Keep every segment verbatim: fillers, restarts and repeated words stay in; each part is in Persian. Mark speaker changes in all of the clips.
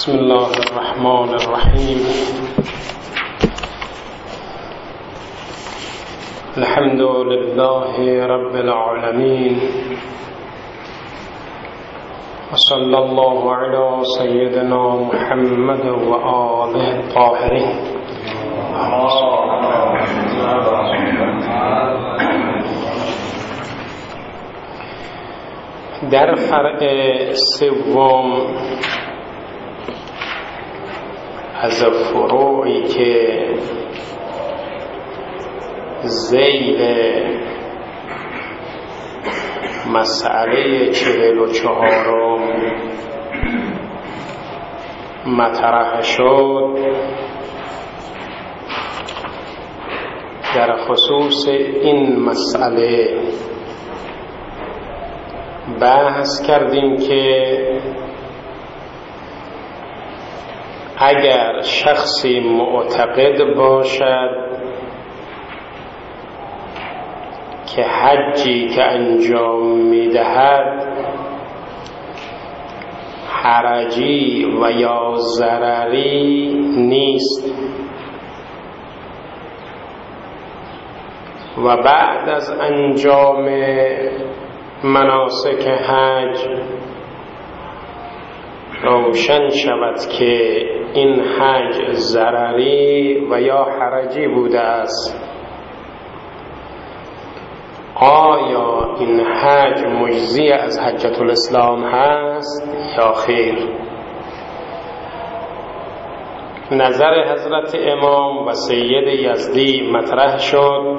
Speaker 1: بسم الله الرحمن الرحیم. الحمد لله رب العالمین و صلی الله علی سیدنا محمد و آله الطاهرین. در فرع سوم از فروعی که ذیل مسئله چهل و چهارم مطرح شد، در خصوص این مسئله بحث کردیم که اگر شخصی معتقد باشد که حجی که انجام میدهد حرجی و یا ضرری نیست و بعد از انجام مناسک حج روشن شود که این حج ضرری و یا حرجی بوده است، آیا این حج مجزی از حجة الاسلام هست یا خیر؟ نظر حضرت امام و سید یزدی مطرح شد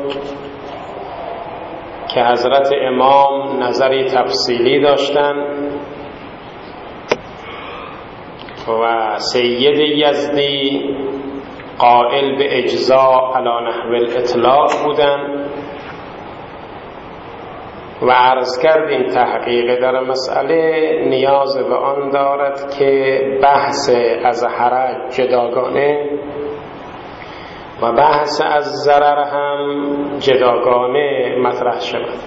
Speaker 1: که حضرت امام نظری تفصیلی داشتند و سید یزدی قائل به اجزاء علی نحو الاطلاق بودند و عرض کردیم تحقیق در مسئله نیاز به آن دارد که بحث از حرج جداگانه و بحث از ضرر هم جداگانه مطرح شود.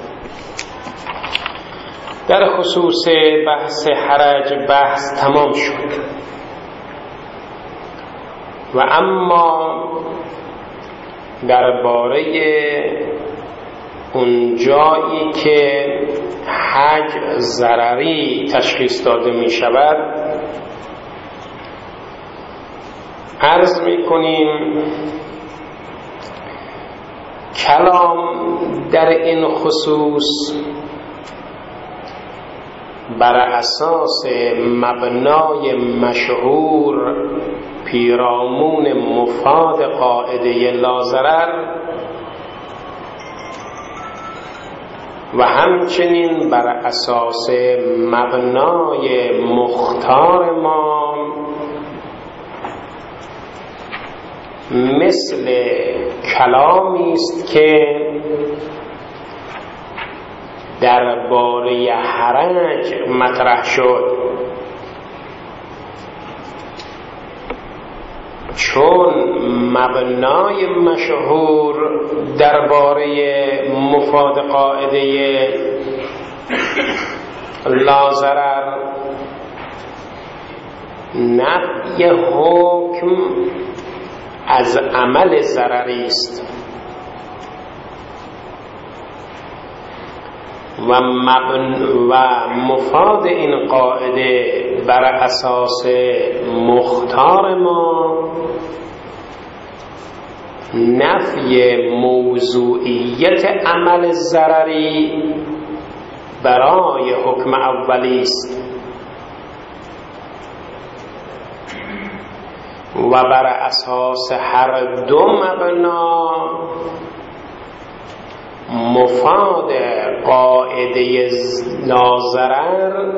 Speaker 1: در خصوص بحث حرج بحث تمام شد و اما درباره اون جایی که حج ضرری تشخیص داده می شود عرض می کنیم کلام در این خصوص بر اساس مبنای مشهور پیرامون مفاد قاعده لا ضرر و همچنین بر اساس مبنای مختار ما مثل کلامی است که درباره حرج مطرح شد، چون مبنای مشهور درباره مفاد قاعده لا ضرر نفی حکم از عمل ضرری است و مبن و مفاد این قاعده بر اساس مختار ما نفی موضوعیت عمل ضرری برای حکم اولی است و بر اساس هر دو مبنا مفاد قاعده لا ضرر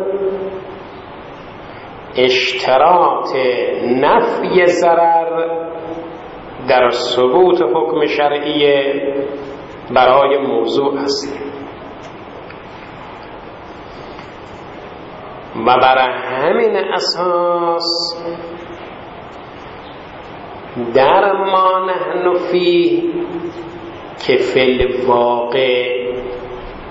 Speaker 1: اشتراط نفی ضرر در ثبوت حکم شرعی برای موضوع است و بر همین اساس در ما نحن فیه که فی الواقع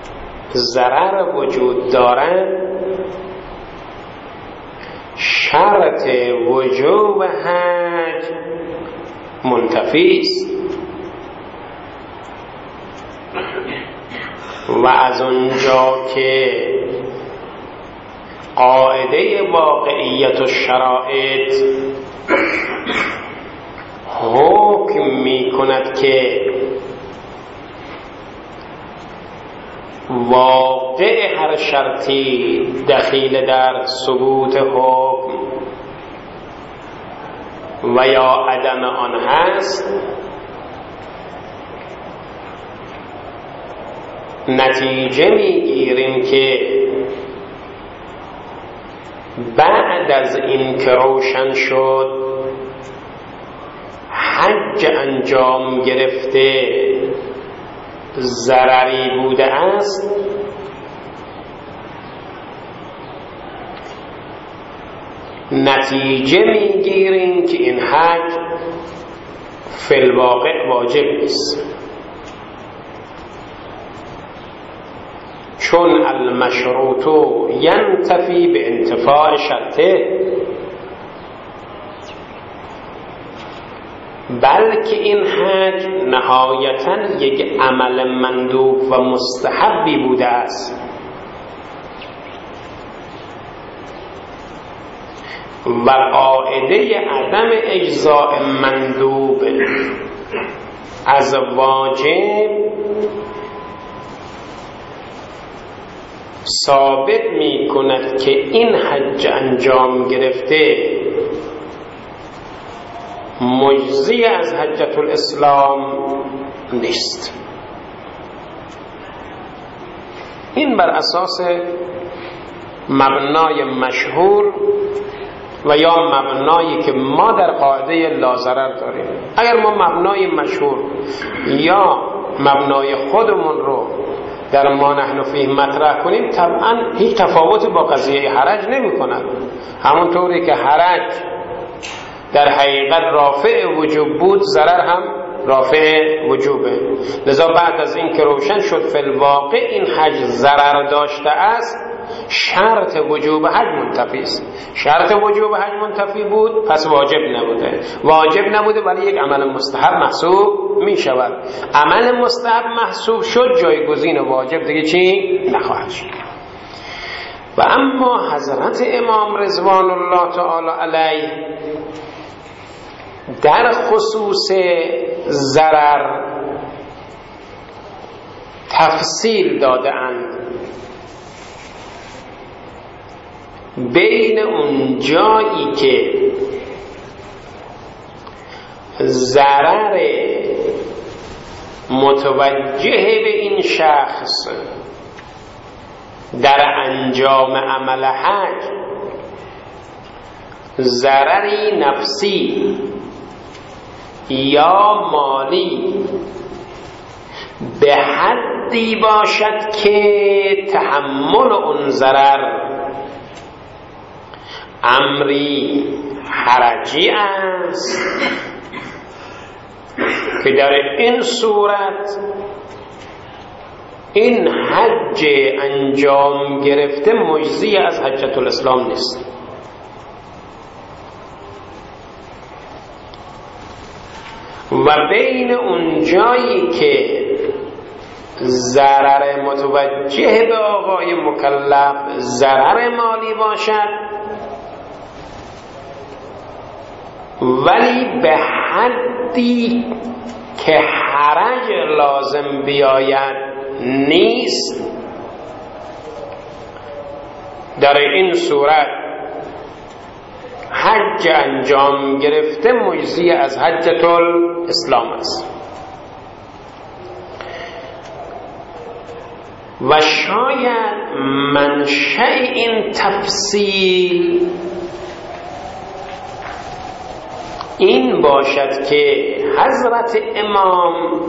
Speaker 1: ضرر وجود دارد شرط شرط وجوب حج منتفی است و از اونجا که قاعده واقعیت و شرایط حکم می کند که واقع هر شرطی دخیل در ثبوت حکم و یا عدم آن هست، نتیجه میگیریم که بعد از این که روشن شد حج انجام گرفته ضرری بوده است، نتیجه میگیریم که این حج فی الواقع واجب نیست، چون المشروط ینتفی به انتفاع شرطه، بلکه این حج نهایتاً یک عمل مندوب و مستحبی بوده است و قاعده عدم اجزاء مندوب از واجب ثابت می کند که این حج انجام گرفته مجزی از حجت الاسلام نیست. این بر اساس مبنای مشهور و یا مبنایی که ما در قاعده لاضرر داریم. اگر ما مبنای مشهور یا مبنای خودمون رو در ما نحن فیه مطرح کنیم، طبعا هیچ تفاوتی با قضیه حرج نمی کند. همونطوری که حرج در حقیقت رافع وجوب بود، ضرر هم رافع وجوبه. لذا بعد از این که روشن شد فی الواقع این حج ضرر داشته است، شرط وجوب حج منتفی است. شرط وجوب حج منتفی بود، پس واجب نبوده. واجب نبوده ولی یک عمل مستحب محسوب می شود. عمل مستحب محسوب شد، جایگزین واجب دیگه چی نخواهد شد. و اما حضرت امام رضوان الله تعالی علیه در خصوص ضرر تفصیل داده اند بین اون جایی که ضرر متوجه به این شخص در انجام عمل حج ضرری نفسی یا مالی به حدی باشد که تحمل اون ضرر امری حرجی است، که در این صورت این حج انجام گرفته مجزی از حجت الاسلام نیست. و بین اون جایی که ضرر متوجه به آقای مکلف ضرر مالی باشد ولی به حدی که حرج لازم بیاید نیست، در این صورت حج انجام گرفته مجزی از حجت الاسلام است. و شاید منشأ این تفصیل این باشد که حضرت امام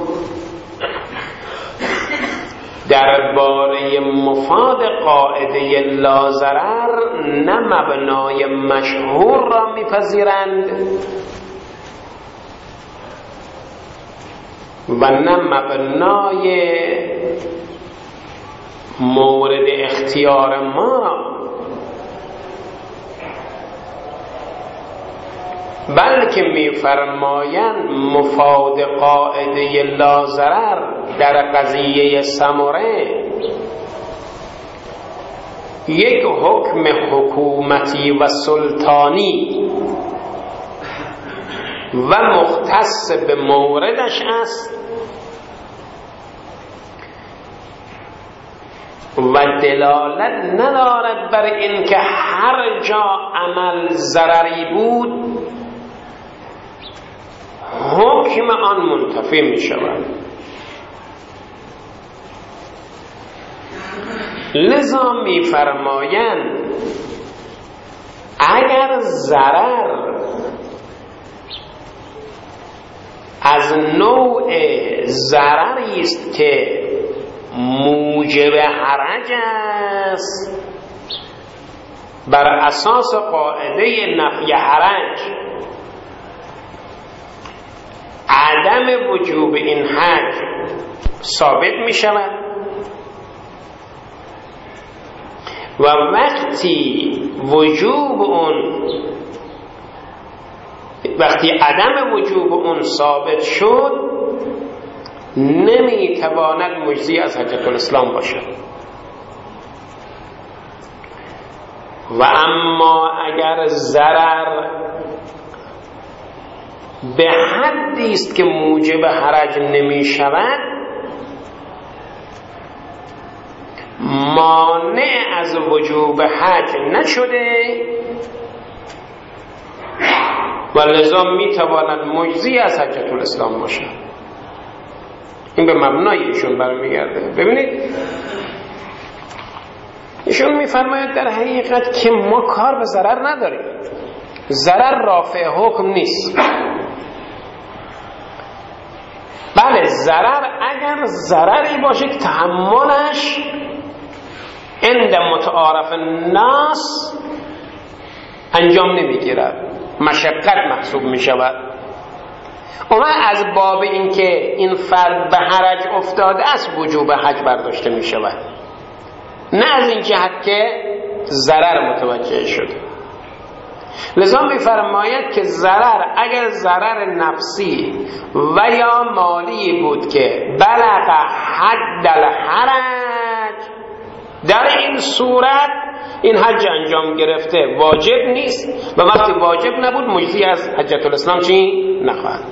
Speaker 1: درباره مفاد قاعده لاضرر نه مبنای مشهور را میپذیرند و نه مبنای مورد اختیار ما، بلکه میفرمایند مفاد قاعده لا ضرر در قضیه سمره یک حکم حکومتی و سلطانی و مختص به موردش است و دلالت ندارد بر این که هر جا عمل ضرری بود حکم آن منتفی می شود. لذا می فرمایند اگر ضرر از نوع ضرری است که موجب حرج است بر اساس قاعده نفی حرج عدم وجوب این حج ثابت می شود و وقتی وجوب اون وقتی عدم وجوب اون ثابت شد نمی تواند مجزی از حجت الاسلام باشد. و اما اگر ضرر به حدی است که موجب حرج نمی شود مانع از وجوب حج نشده و لذا می تواند مجزی از حجت الاسلام باشد. این به مبنای ایشون برمیگرده. ببینید ایشون میفرماید در حقیقت که ما کار به ضرر نداریم، ضرر رافع حکم نیست. بله ضرر اگر ضرری باشه که تحملش عند متعارف الناس انجام نمیگیرد، مشقت محسوب میشود، اما از باب این که این فرد به حرج افتاده است وجوب حج برداشته می شود، نه از این جهت که ضرر متوجه شده. لذا می فرماید که ضرر اگر ضرر نفسی و یا مالی بود که بلغ حد الحرج، در این صورت این حج انجام گرفته واجب نیست و وقتی واجب نبود مجزی از حجت الاسلام چی؟ نخواهد.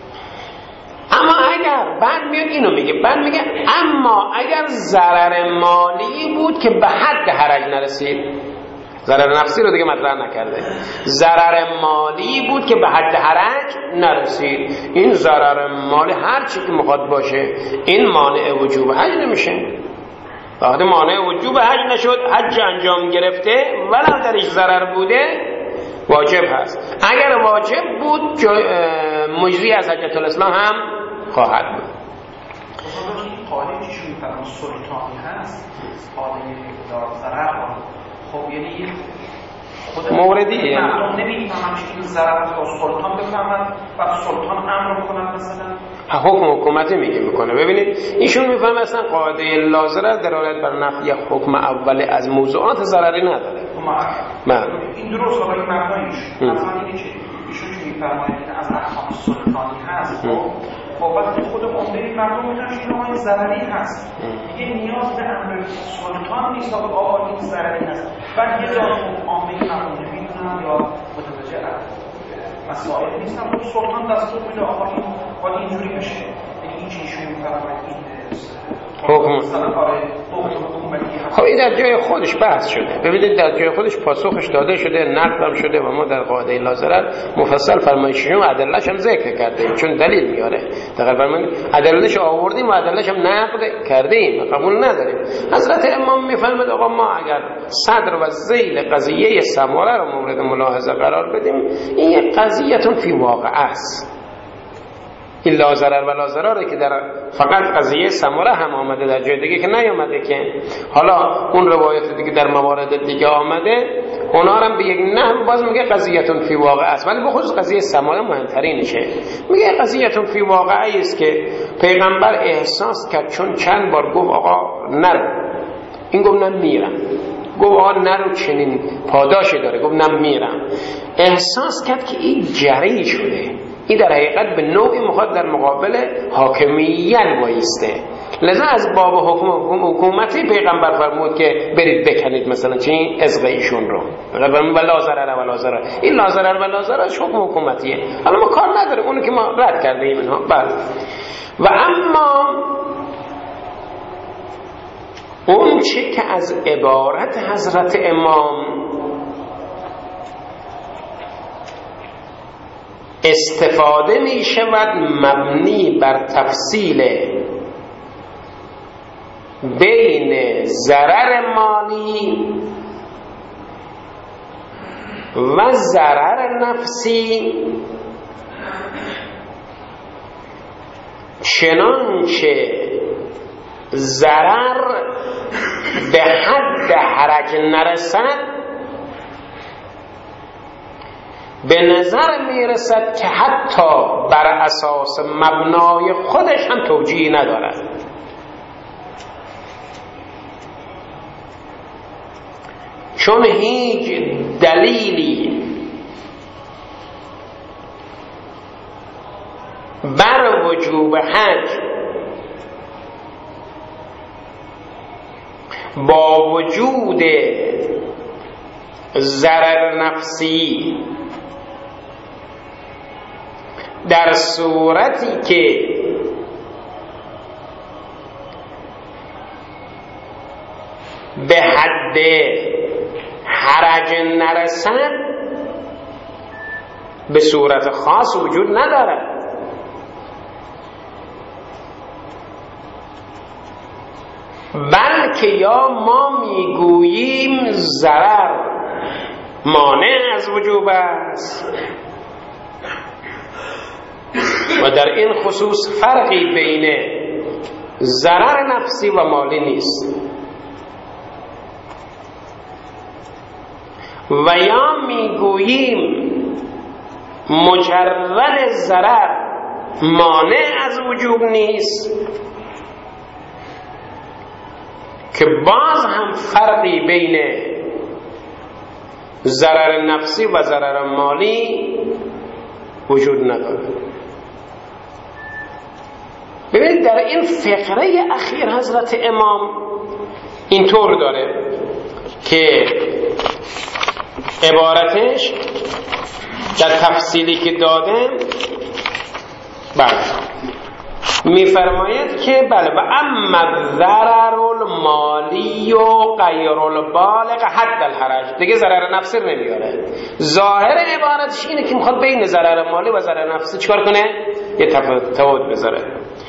Speaker 1: اما اگر بعد میاد اینو میگه بعد میگه اما اگر ضرر مالی بود که به حد حرج نرسید، ضرر نفسی رو دیگه مطرح نکرده، ضرر مالی بود که به حد حرج نرسید، این ضرر مالی هر چی که مخاطب باشه این مانع وجوب حج نمیشه. وقتی مانع وجوب حج نشد حج انجام گرفته ولو درش ضرر بوده واجب هست. اگر واجب بود مجزی از حجت الاسلام هم خواهد بود.
Speaker 2: قاعده که شما فرمان سلطانی هست، قاعده دار ضرر، خب یعنی خود
Speaker 1: موردیه
Speaker 2: مردم نمی‌فهمن این ضرر رو سلطان بفهمن و سلطان امر کنه مثلا
Speaker 1: حکم حکومتی میگه میکنه. ببینید ایشون میفهمه اصلا قاعده لا ضرر دلالت بر نفی حکم اول از موضوعات ضرری نداره.
Speaker 2: من این درست ولی معنیش مثلا اینه که ایشون که میفرماید که از احکام سلطانی هست، خب وقتی خود عمده مردم میگن که این ضرری هست، دیگه نیاز به امر سلطان نیست تا آقا این ضرری هست. بعد یه جا عامه مردم نمیدونن یا متوجه مسائل نیستن، خب سلطان دستور میده آقا این باید اینجوری بشه. این چه ایشون میفرماید این
Speaker 1: حکم خب این در جای خودش بحث شده. ببینید در جای خودش پاسخش داده شده، نقدم شده و ما در قاعده لا ضرر مفصل فرمایشیم و ادله‌اش هم ذکر کردیم چون دلیل میاره. دقیقاً فرمایید ادله‌اش آوردیم و ادله‌اش هم نقد کردیم، قبول نداریم. حضرت امام میفرماید آقا ما اگر صدر و ذیل قضیه سماره رو مورد ملاحظه قرار بدیم این یک قضیه‌تون فی واقع است. این لا ضرر و لا ضرره که در فقط قضیه سمره هم آمده، در جای دیگه که نیامده که. حالا اون روایت دیگه در موارد دیگه آمده اونا هم به یک نحو باز میگه قضیه‌تون فی واقع است، ولی به خصوص قضیه سمره مهمترینشه. میگه قضیه‌تون فی واقعی است که پیغمبر احساس کرد چون چند بار گفت آقا نرو، این گفت نه میرم، گفت آن نرو چنین پاداشی داره. گفت نه میرم. احساس کرد که این جری شده، این در حقیقت به نوعی میخواد در مقابل حاکمیت وایسته. لذا از باب حکم حکومتی پیغمبر فرمود که برید بکنید مثلا چی عزق ایشون رو، و لا ضرر و لا ضرر. این لا ضرر و لا ضررش حکم حکومتیه. حالا ما کار نداره، اونو که ما رد کرده ایم اینها. بعد و اما اون چه که از عبارت حضرت امام استفاده می شود مبنی بر تفصیل بین ضرر مالی و ضرر نفسی، چنانچه ضرر به حد حرج نرسد به نظر میرسد که حتی بر اساس مبنای خودش هم توجیه ندارد. چون هیچ دلیلی بر وجوب حج با وجود ضرر نفسی در صورتی که به حد حرج نرسد به صورت خاص وجود ندارد. بلکه یا ما میگوییم ضرر مانع از وجوب است و در این خصوص فرقی بین ضرر نفسی و مالی نیست، و یا میگوییم مجرد ضرر مانع از وجوب نیست که باز هم فرقی بین ضرر نفسی و ضرر مالی وجود نداره. ببینید در این فقره اخیر حضرت امام اینطور داره که عبارتش در تفصیلی که داده بله میفرماید که بله و اما ضرر المالی و غیر البالغ حد الحرج، دیگه ضرر نفسی نمیاره. ظاهر عبارتش اینه که میخواد بین ضرر مالی و ضرر نفسی چیکار کنه؟ یه تفاوت بذاره.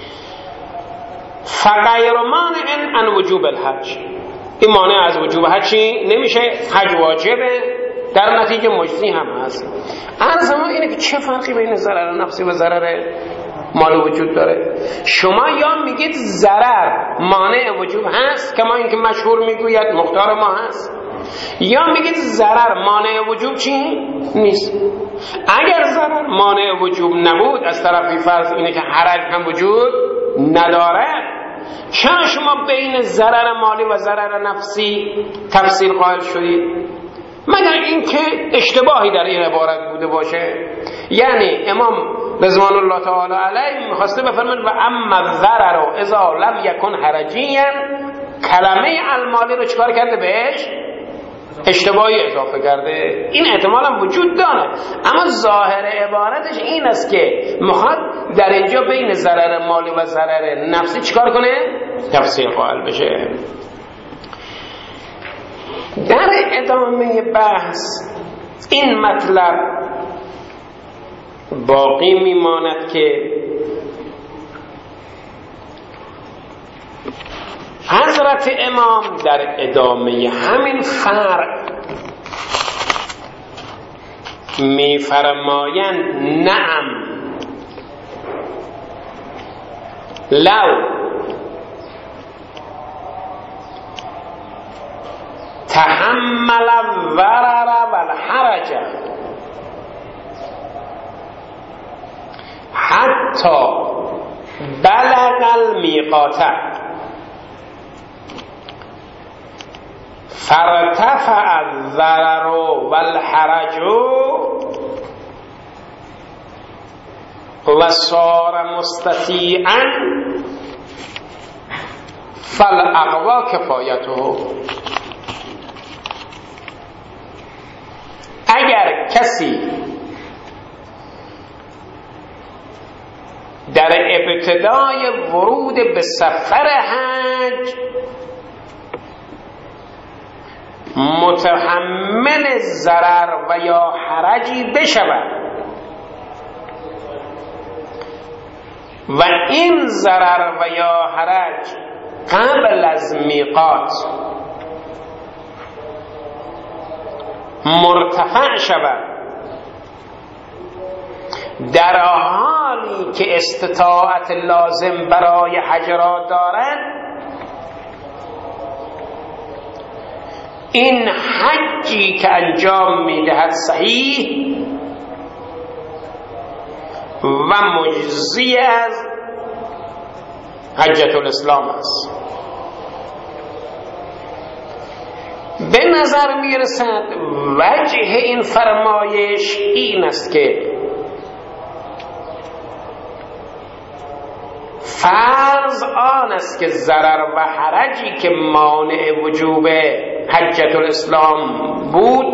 Speaker 1: فغیر مانع عن وجوب الحج، این مانع از وجوب حج نمیشه، حج واجبه، در نتیجه مجزی هم هست. عرض ما اینه که چه فرقی بین ضرر نفسی و ضرر مال وجود داره؟ شما یا میگید ضرر مانع وجوب هست که ما این که مشهور میگوید مختار ما هست، یا میگید ضرر مانع وجوب چی؟ نیست. اگر ضرر مانع وجوب نبود از طرفی فرض اینه که حرج هم وجود نداره، چرا شما بین ضرر مالی و ضرر نفسی تفصیل قائل شدید؟ مگر اینکه اشتباهی در این عبارت بوده باشه. یعنی امام رضوان الله تعالی علیه میخواسته بفرماید و اما ضرر اذا لم یکن حرجیا، کلمه المالی رو چکار کرده بهش؟ اشتباهی اضافه کرده. این احتمال هم وجود داره، اما ظاهر عبارتش این است که میخواد در اینجا بین ضرر مالی و ضرر نفسی چیکار کنه؟ تفصیل قائل بشه. در ادامه بحث این مطلب باقی میماند که حضرت امام در ادامه همین فرق میفرمایند نعم لو تحمل الضرر والحرج حتی بلغ المیقات فارتفع الضرر والحرج و صار مستطیعا فالاقوا کفایته. اگر کسی در ابتدای ورود به سفر حج متحمل ضرر و یا حرجی بشود و این ضرر و یا حرج قبل از میقات مرتفع شود در حالی که استطاعت لازم برای حج را دارد، این حجی که انجام میدهد صحیح و مجزی از حجة الاسلام است. به نظر میرسد وجه این فرمایش این است که فرض آن است که ضرر و حرجی که مانع وجوب حجة الاسلام بود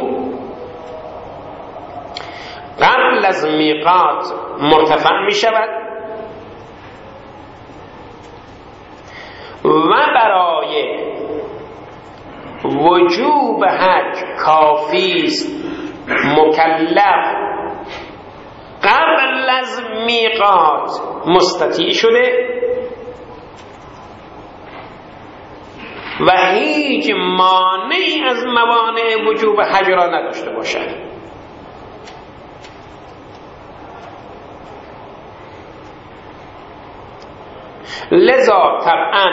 Speaker 1: قبل از میقات مرتفع می شود و برای وجوب حج کافی است مکلف قبل از میقات مستطیع شده و هیچ مانعی از موانع وجوب حج را نداشته باشد. لذا طبعا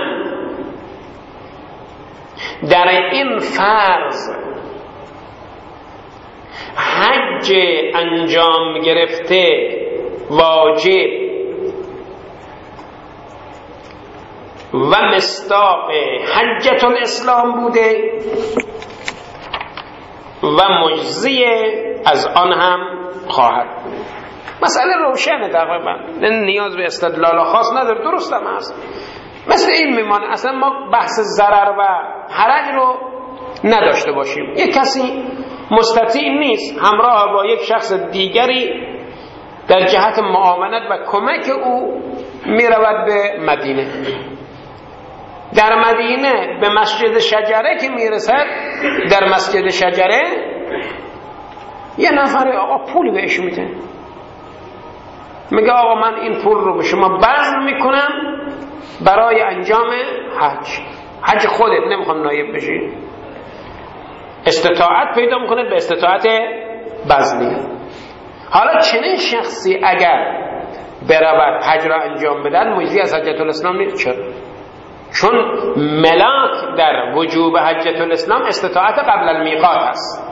Speaker 1: در این فرض حج انجام گرفته واجب و مصداق حجة الاسلام بوده و مجزی از آن هم خواهد بود. مسئله روشنه تقریبا، نیاز به استدلال خاص نداره. درست هم هست، مثل این میمانه. اصلا ما بحث ضرر و حرج رو نداشته باشیم. یک کسی مستطیع نیست همراه با یک شخص دیگری در جهت معاونت و کمک او میرود به مدینه. در مدینه به مسجد شجره که میرسد، در مسجد شجره یه نفر آقا پولی بهش میده، میگه آقا من این پول رو به شما بذل میکنم برای انجام حج. حج خودت، نمیخوام نایب بشی. استطاعت پیدا میکنه به استطاعت بذلی. حالا چنین شخصی اگر برود حج را انجام بدن مجزی از حجة الاسلام نیست. چرا؟ چون ملاک در وجوب حجة الاسلام استطاعت قبل المیقات است.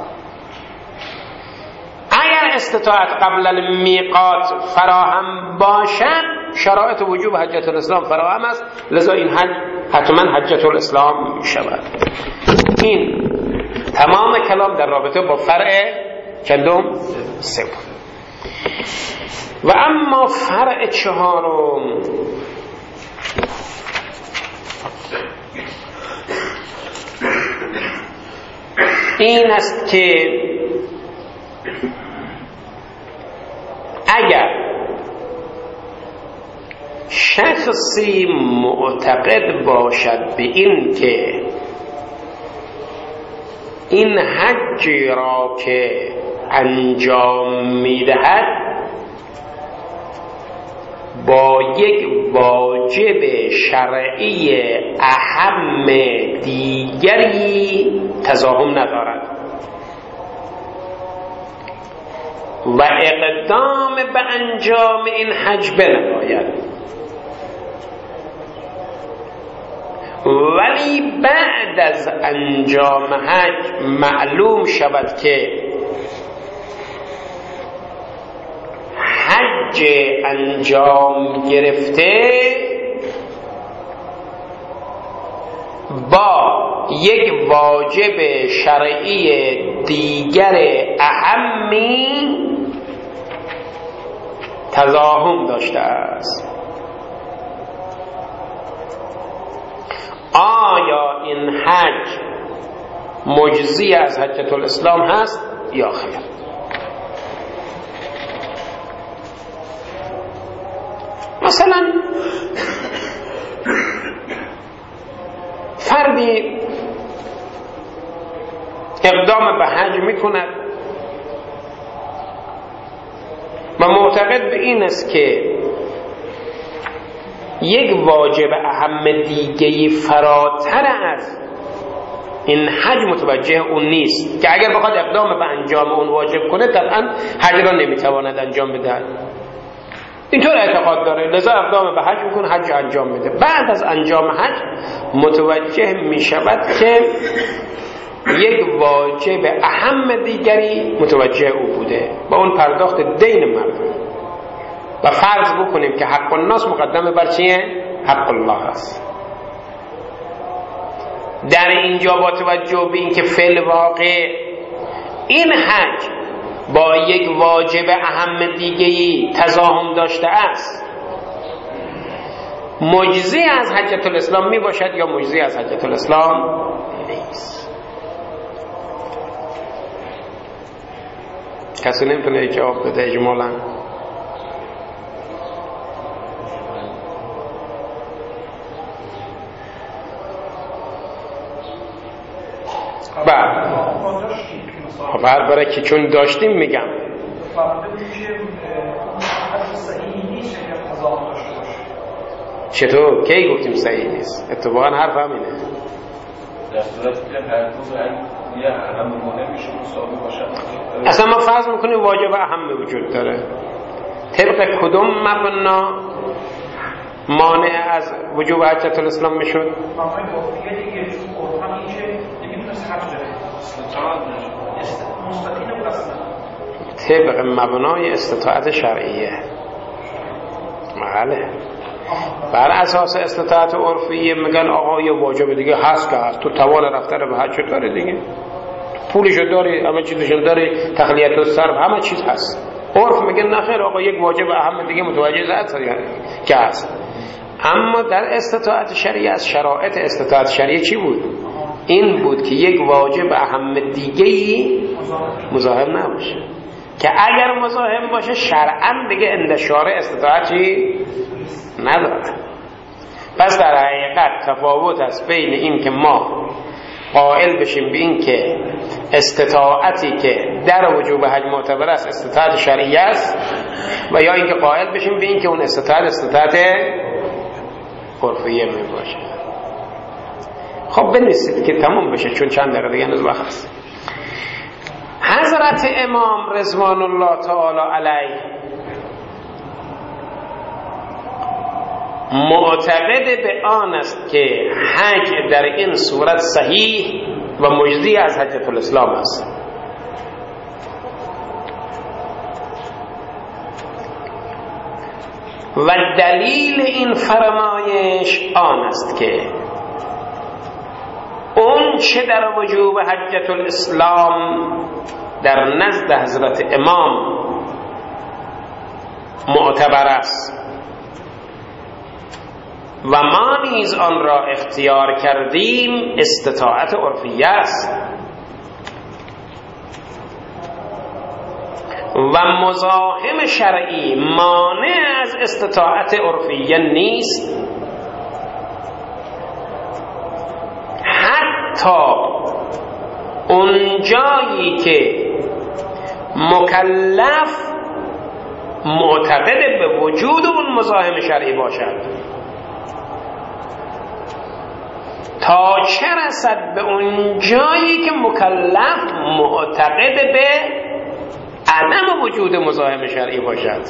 Speaker 1: اگر استطاعت قبل المیقات فراهم باشد شرایط وجوب حجة الاسلام فراهم است، لذا این حج حتما حجة الاسلام می شود. این تمام کلام در رابطه با فرع چندم؟ سوم. و اما فرع چهارم این است که اگر شخصی معتقد باشد به این که این حج را که انجام میدهد با یک واجب شرعی اهم دیگری تضاهم ندارد و اقدام به انجام این حج بنماید، ولی بعد از انجام حج معلوم شود که حج انجام گرفته با یک واجب شرعی دیگر اهمی تزاحم داشته است. آیا این حج مجزی از حجة الاسلام هست یا خیر؟ مثلا فردی اقدام به حج میکند و معتقد به این است که یک واجب اهم دیگه فراتر از این حج متوجه اون نیست که اگر بخواد اقدام به انجام اون واجب کنه طبعا حج را نمیتواند انجام بده. اینطور اعتقاد داره، لذا اقدام به حج میکنه، حج انجام میده. بعد از انجام حج متوجه میشود که یک واجب اهم دیگری متوجه او بوده با اون پرداخت دین مردم. و فرض بکنیم که حق الناس مقدم بر چیه؟ حق الله است. در اینجا با توجه به این که فی الواقع این حج با یک واجب اهم دیگه‌ای تزاحم داشته است، مجزی از حجة الاسلام می باشد یا مجزی از حجة الاسلام نیست؟ کسی نمیتونه جواب بده اجمالا؟ بعد بعد برای که چون داشتیم میگم چطور؟ کی گفتیم صحیح نیست؟ اتفاقا حرف همینه.
Speaker 3: در صورتی که پرتوز یه اهم مانع میشه مساوی باشه.
Speaker 1: اصلا ما فرض میکنیم واجب اهم وجود داره. طبق کدوم مبنا مانع از وجوب حجة الاسلام میشد؟
Speaker 2: مانع وفیه دیگه چون قرآن میشه نمیتونست حج داره مستقیم بود اصلا.
Speaker 1: طبق مبنای استطاعت شرعیه. بله. بر اساس استطاعت عرفیه میگن آقا یه واجب دیگه هست که هست، تو توان رفتن به حج داره دیگه، پولشو داری، همه چیزشو داری، تخلیت و صرف همه چیز هست. عرف میگن نخیر آقا یک واجب اهم دیگه متوجه هست که هست. اما در استطاعت شرعیه از شرایط استطاعت شرعیه چی بود؟ این بود که یک واجب اهم دیگه‌ای مزاحم نباشه، که اگر مزاحم باشه شرعاً دیگه اندشار استطاعتی نداره. پس در حقیقت تفاوت است بین این که ما قائل بشیم به این که استطاعتی که در وجوب حج معتبر است استطاعت شرعی است، و یا اینکه قائل بشیم به این که اون استطاعت استطاعت عرفیه می باشه. خب بنویسید که تموم بشه چون چند دقیقه دیگه هنوز وقت است. حضرت امام رضوان الله تعالی علیه معتقد به آن است که حج در این صورت صحیح و مجزی از حجة الاسلام است. و دلیل این فرمایش آن است که اون چه در وجوب حجة الاسلام در نزد حضرت امام معتبر است و ما نیز آن را اختیار کردیم استطاعت عرفیه است و مزاحم شرعی مانع از استطاعت عرفیه نیست، حتی اون جایی که مکلف معتقد به وجود اون مزاحم شرعی باشد، تا چه رسد به اون جایی که مکلف معتقد به عدم وجود مزاحم شرعی باشد.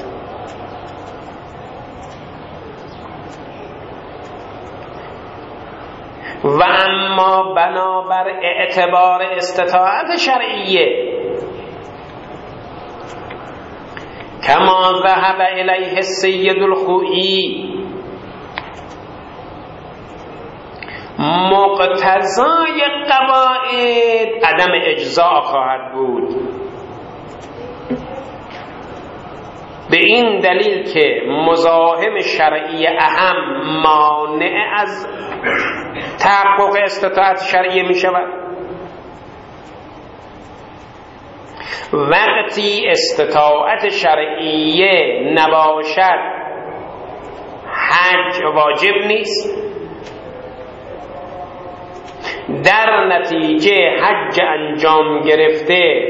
Speaker 1: و اما بنابر اعتبار استطاعت شرعیه کما ذهب الیه السید الخوئی مقتضای قواعد عدم اجزاء خواهد بود. به این دلیل که مزاحم شرعی اهم مانع از تحقق استطاعت شرعی می شود. وقتی استطاعت شرعیه نباشد حج واجب نیست، در نتیجه حج انجام گرفته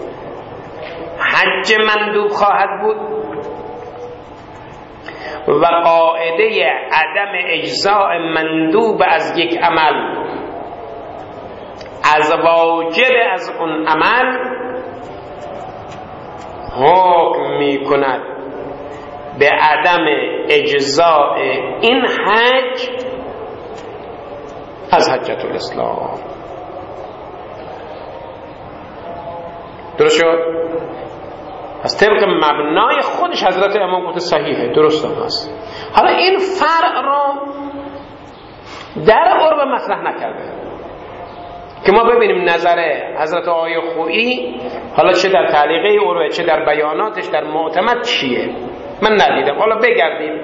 Speaker 1: حج مندوب خواهد بود و قاعده عدم اجزاء مندوب از یک عمل از واجب از اون عمل حکم می کند به عدم اجزاء این حج از حجت الاسلام. درست شد؟ از طبق مبنای خودش حضرت امام گفته صحیحه، درست هم هست. حالا این فرع رو در عرب مطرح نکرده که ما ببینیم نظر حضرت آقای خویی حالا چه در تعلیقه عروه چه در بیاناتش در معتمد چیه من ندیدم. حالا بگردید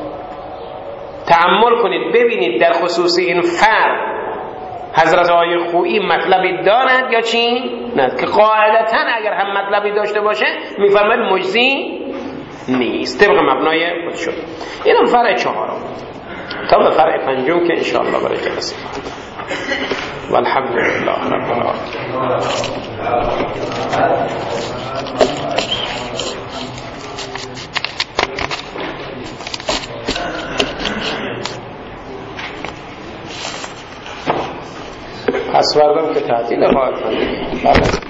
Speaker 1: تأمل کنید ببینید در خصوص این فرع حضرت آقای خویی مطلبی دارد یا چی؟ نه، که قاعدتاً اگر هم مطلبی داشته باشه میفرماید مجزی نیست طبق مبنای خود شد. اینم فرع چهارم تا به فرع پنجم که انشاءالله برای جلسه والحمد لله رب العالمین. پس وردم که تعطیل خواهد کنید.